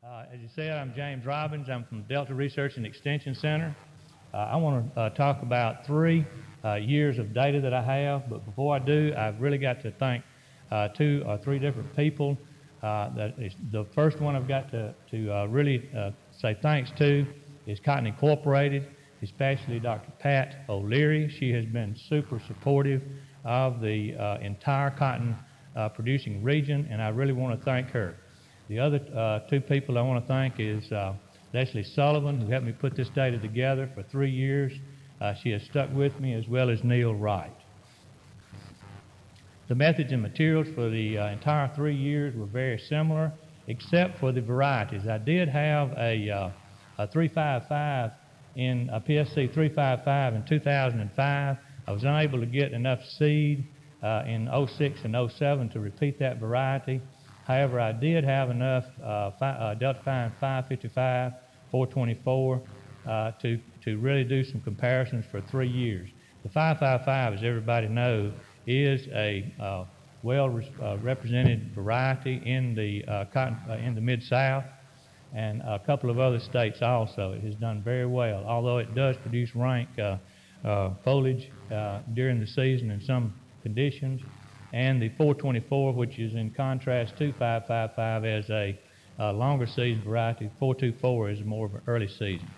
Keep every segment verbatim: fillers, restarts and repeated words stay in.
Uh, as you said, I'm James Robbins. I'm from Delta Research and Extension Center. Uh, I want to uh, talk about three uh, years of data that I have, but before I do, I've really got to thank uh, two or three different people. Uh, that is, the first one I've got to, to uh, really uh, say thanks to is Cotton Incorporated, especially Doctor Pat O'Leary. She has been super supportive of the uh, entire cotton uh, producing region, and I really want to thank her. The other uh, two people I want to thank is uh, Leslie Sullivan, who helped me put this data together for three years. Uh, she has stuck with me, as well as Neil Wright. The methods and materials for the uh, entire three years were very similar, except for the varieties. I did have a, uh, a three five five in a P S C three five five in two thousand five. I was unable to get enough seed uh, in oh six and oh seven to repeat that variety. However, I did have enough uh, fi uh, Delta Fine five fifty-five, four twenty-four uh, to, to really do some comparisons for three years. The five five five, as everybody knows, is a uh, well uh, represented variety in the uh, cotton uh, in the Mid-South and a couple of other states also. It has done very well, although it does produce rank uh, uh, foliage uh, during the season in some conditions. And the four twenty-four, which is in contrast to five five five as a uh, longer season variety. four twenty-four is more of an early season.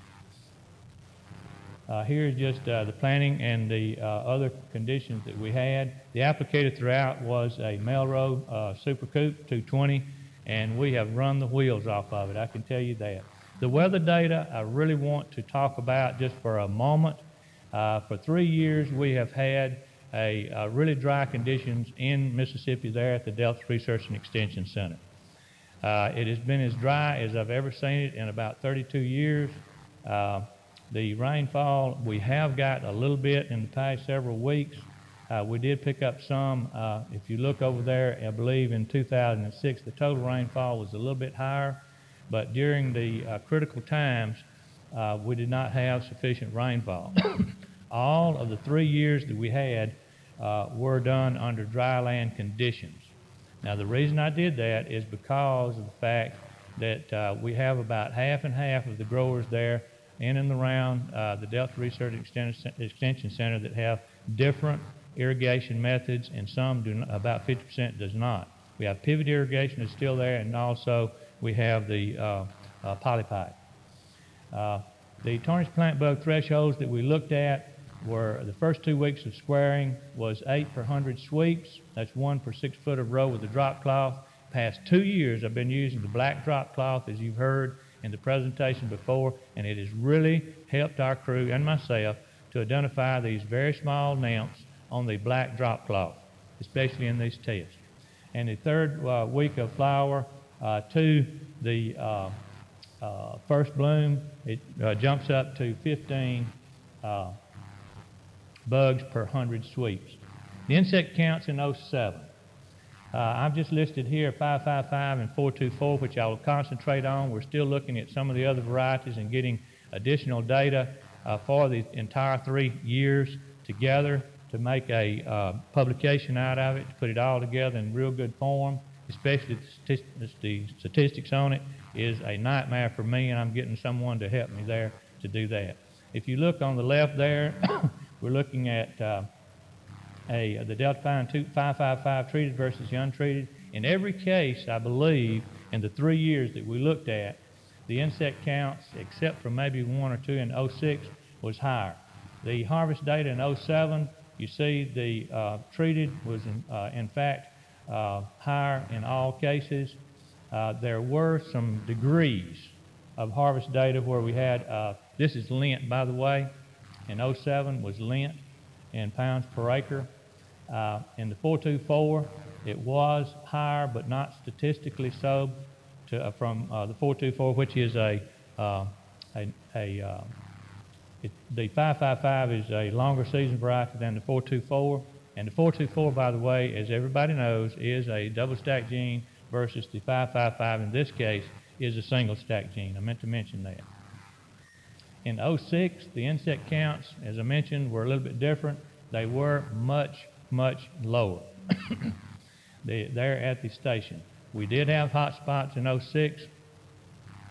Uh, here is just uh, the planting and the uh, other conditions that we had. The applicator throughout was a Melrose uh, Super Coupe two twenty, and we have run the wheels off of it, I can tell you that. The weather data I really want to talk about just for a moment. Uh, for three years we have had A, uh, really dry conditions in Mississippi there at the Delta Research and Extension Center. Uh, it has been as dry as I've ever seen it in about thirty-two years. Uh, the rainfall, we have got a little bit in the past several weeks. Uh, we did pick up some. Uh, if you look over there, I believe in two thousand six, the total rainfall was a little bit higher, but during the uh, critical times, uh, we did not have sufficient rainfall. All of the three years that we had uh, were done under dry land conditions. Now, the reason I did that is because of the fact that uh, we have about half and half of the growers there in and around uh, the Delta Research Extension Center that have different irrigation methods, and some do not, about fifty percent does not. We have pivot irrigation is still there, and also we have the uh, uh, polypipe. Uh, the tarnished plant bug thresholds that we looked at were the first two weeks of squaring was eight per hundred sweeps. That's one per six foot of row with the drop cloth. Past two years I've been using the black drop cloth, as you've heard in the presentation before, and it has really helped our crew and myself to identify these very small nymphs on the black drop cloth, especially in these tests. And the third uh, week of flower uh, to the uh, uh, first bloom, it uh, jumps up to fifteen uh, bugs per hundred sweeps. The insect counts in oh seven. Uh, I've just listed here five five five and four twenty-four, which I will concentrate on. We're still looking at some of the other varieties and getting additional data uh, for the entire three years together to make a uh, publication out of it, to put it all together in real good form, especially the, st the statistics on it is a nightmare for me, and I'm getting someone to help me there to do that. If you look on the left there, we're looking at uh, a, the Delta Fine five five five treated versus the untreated. In every case, I believe, in the three years that we looked at, the insect counts, except for maybe one or two in oh six, was higher. The harvest data in oh seven, you see the uh, treated was in, uh, in fact uh, higher in all cases. Uh, there were some degrees of harvest data where we had, uh, this is lint by the way, in oh seven was lint in pounds per acre. Uh, in the four twenty-four, it was higher, but not statistically so, to, uh, from uh, the four twenty-four, which is a, uh, a, a uh, it, the five five five is a longer season variety than the four twenty-four. And the four twenty-four, by the way, as everybody knows, is a double stack gene versus the five five five in this case is a single stack gene. I meant to mention that. In oh six, the insect counts, as I mentioned, were a little bit different. They were much, much lower they, there at the station. We did have hot spots in oh six.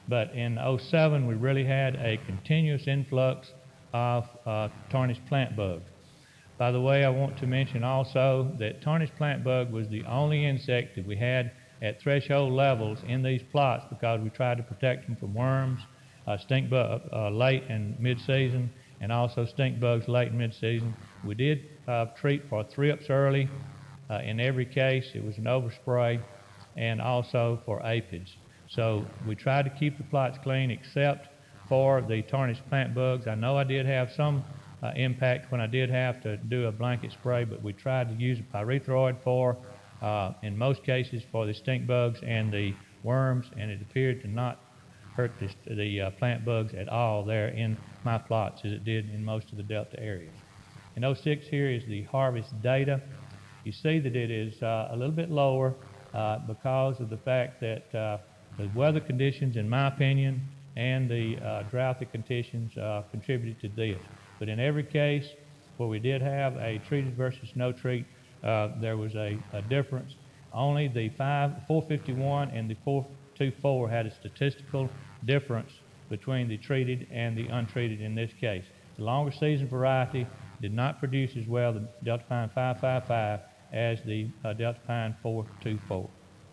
But in oh seven, we really had a continuous influx of uh, tarnished plant bugs. By the way, I want to mention also that tarnished plant bug was the only insect that we had at threshold levels in these plots because we tried to protect them from worms, uh, stink bug uh, late and mid-season, and also stink bugs late and mid-season. We did uh, treat for thrips early. Uh, in every case, it was an overspray, and also for aphids. So we tried to keep the plots clean except for the tarnished plant bugs. I know I did have some uh, impact when I did have to do a blanket spray, but we tried to use a pyrethroid for, uh, in most cases, for the stink bugs and the worms, and it appeared to not hurt the, the uh, plant bugs at all there in my plots as it did in most of the Delta areas. In oh six here is the harvest data. You see that it is uh, a little bit lower uh, because of the fact that uh, the weather conditions, in my opinion, and the uh, droughty conditions uh, contributed to this. But in every case where we did have a treated versus no treat, uh, there was a, a difference. Only the four fifty-one and the four twenty-four had a statistical difference between the treated and the untreated in this case. The longer season variety did not produce as well the Delta Pine five five five as the uh, Delta Pine four twenty-four.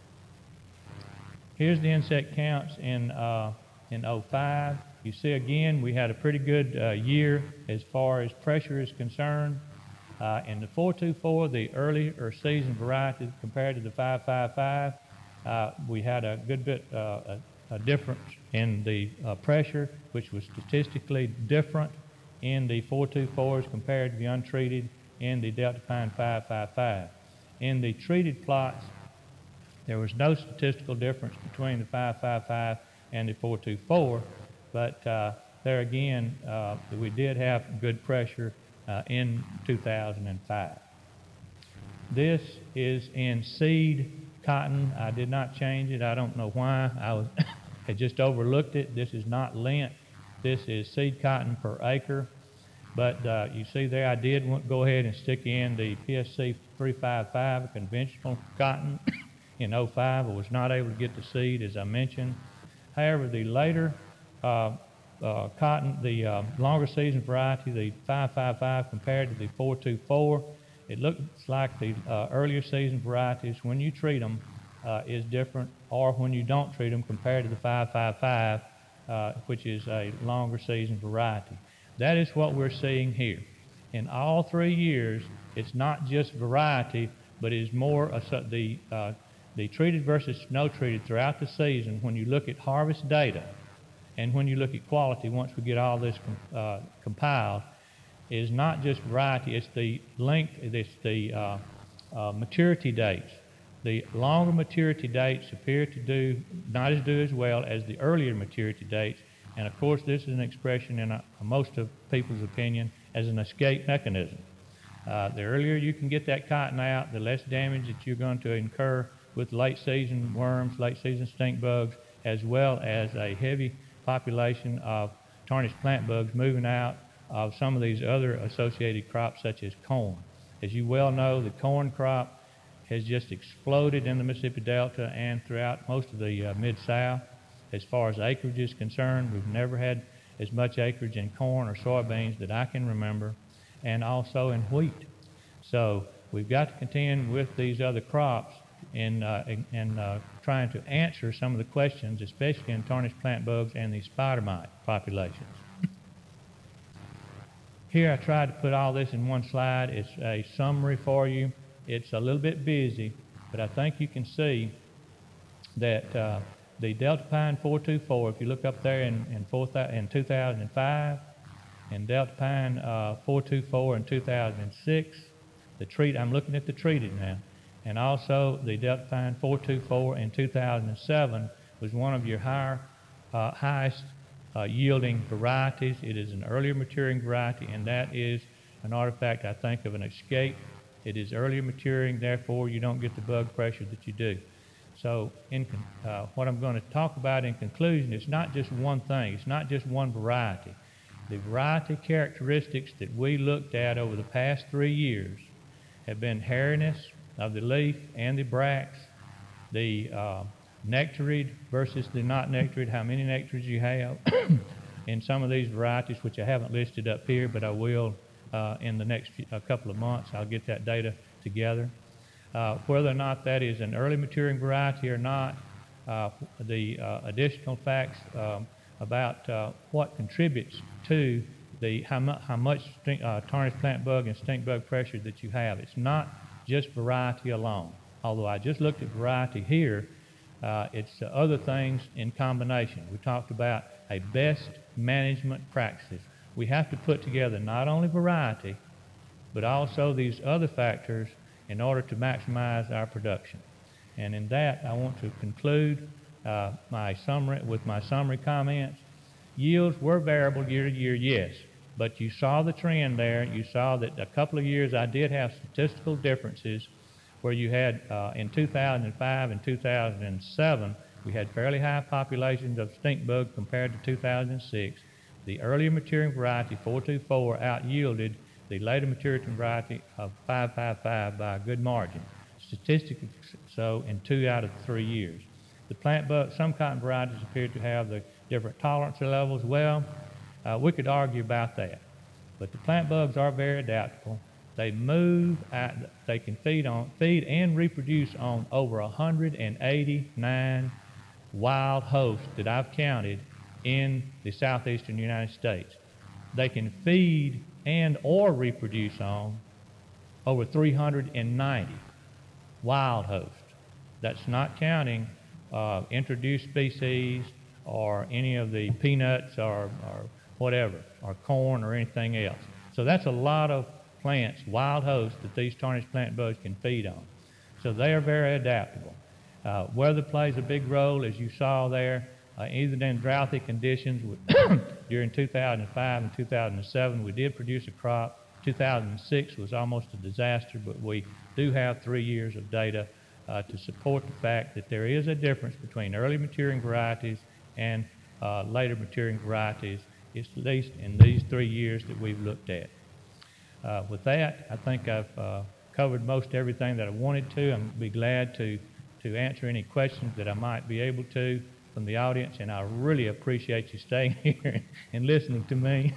Here's the insect counts in, uh, in oh five. You see again, we had a pretty good uh, year as far as pressure is concerned. Uh, in the four twenty-four, the earlier season variety compared to the five five five, uh, we had a good bit, uh, a, a difference in the uh, pressure, which was statistically different in the four twenty-fours compared to the untreated in the Delta Pine five five five. In the treated plots, there was no statistical difference between the five five five and the four twenty-four, but uh, there again, uh, we did have good pressure uh, in two thousand five. This is in seed cotton. I did not change it. I don't know why. I was had just overlooked it. This is not lint. This is seed cotton per acre. But uh, you see there, I did want, go ahead and stick in the P S C three fifty-five, conventional cotton. In oh five, I was not able to get the seed, as I mentioned. However, the later uh, uh, cotton, the uh, longer season variety, the five five five compared to the four twenty-four, it looks like the uh, earlier season varieties, when you treat them, uh, is different, or when you don't treat them compared to the five five five, uh, which is a longer season variety. That is what we're seeing here. In all three years, it's not just variety, but it is more a, the uh, the treated versus no treated throughout the season. When you look at harvest data and when you look at quality, once we get all this com uh, compiled, is not just variety, it's the length, it's the uh, uh, maturity dates. The longer maturity dates appear to do not as do as well as the earlier maturity dates. And of course, this is an expression in uh, most of people's opinion as an escape mechanism. Uh, the earlier you can get that cotton out, the less damage that you're going to incur with late season worms, late season stink bugs, as well as a heavy population of tarnished plant bugs moving out of some of these other associated crops such as corn. As you well know, the corn crop has just exploded in the Mississippi Delta and throughout most of the uh, Mid-South. As far as acreage is concerned, we've never had as much acreage in corn or soybeans that I can remember, and also in wheat. So we've got to contend with these other crops in, uh, in, in uh, trying to answer some of the questions, especially in tarnished plant bugs and these spider mite populations. Here I tried to put all this in one slide. It's a summary for you. It's a little bit busy, but I think you can see that uh, the Delta Pine four twenty-four, if you look up there in, in, four, in two thousand five, and Delta Pine uh, four twenty-four in two thousand six, the treat, I'm looking at the treated now, and also the Delta Pine four twenty-four in two thousand seven was one of your higher, uh, highest uh, yielding varieties. It is an earlier maturing variety, and that is an artifact, I think, of an escape. It is earlier maturing, therefore you don't get the bug pressure that you do. So in, uh, what I'm going to talk about in conclusion, it's not just one thing. It's not just one variety. The variety characteristics that we looked at over the past three years have been hairiness of the leaf and the bracts, the uh, nectarid versus the not nectarid, how many nectarids you have in some of these varieties, which I haven't listed up here, but I will uh, in the next few, a couple of months. I'll get that data together. Uh, whether or not that is an early maturing variety or not, uh, the uh, additional facts um, about uh, what contributes to the how, mu how much stink, uh, tarnished plant bug and stink bug pressure that you have. It's not just variety alone. Although I just looked at variety here, uh, it's uh, other things in combination. We talked about a best management practices. We have to put together not only variety, but also these other factors in order to maximize our production. And in that, I want to conclude uh, my summary with my summary comments. Yields were variable year to year, yes, but you saw the trend there. You saw that a couple of years I did have statistical differences where you had uh, in two thousand five and two thousand seven, we had fairly high populations of stink bug compared to two thousand six. The earlier maturing variety, four two four, out-yielded the later maturing variety of five five five by a good margin, statistically so in two out of three years. The plant bug, some cotton varieties appear to have the different tolerance levels. Well, uh, we could argue about that, but the plant bugs are very adaptable. They move, at, they can feed on, feed and reproduce on over one hundred eighty-nine wild hosts that I've counted in the southeastern United States. They can feed and or reproduce on over three hundred ninety wild hosts. That's not counting uh, introduced species or any of the peanuts or, or whatever, or corn or anything else. So that's a lot of plants, wild hosts, that these tarnished plant bugs can feed on. So they are very adaptable. Uh, weather plays a big role, as you saw there. Uh, even in droughty conditions during two thousand five and two thousand seven, we did produce a crop. two thousand six was almost a disaster, but we do have three years of data uh, to support the fact that there is a difference between early maturing varieties and uh, later maturing varieties, at least in these three years that we've looked at. Uh, with that, I think I've uh, covered most everything that I wanted to. I'm be glad to, to answer any questions that I might be able to from the audience, and I really appreciate you staying here and listening to me.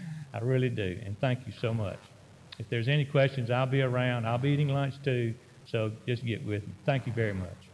I really do, and thank you so much. If there's any questions, I'll be around. I'll be eating lunch too, so just get with me. Thank you very much.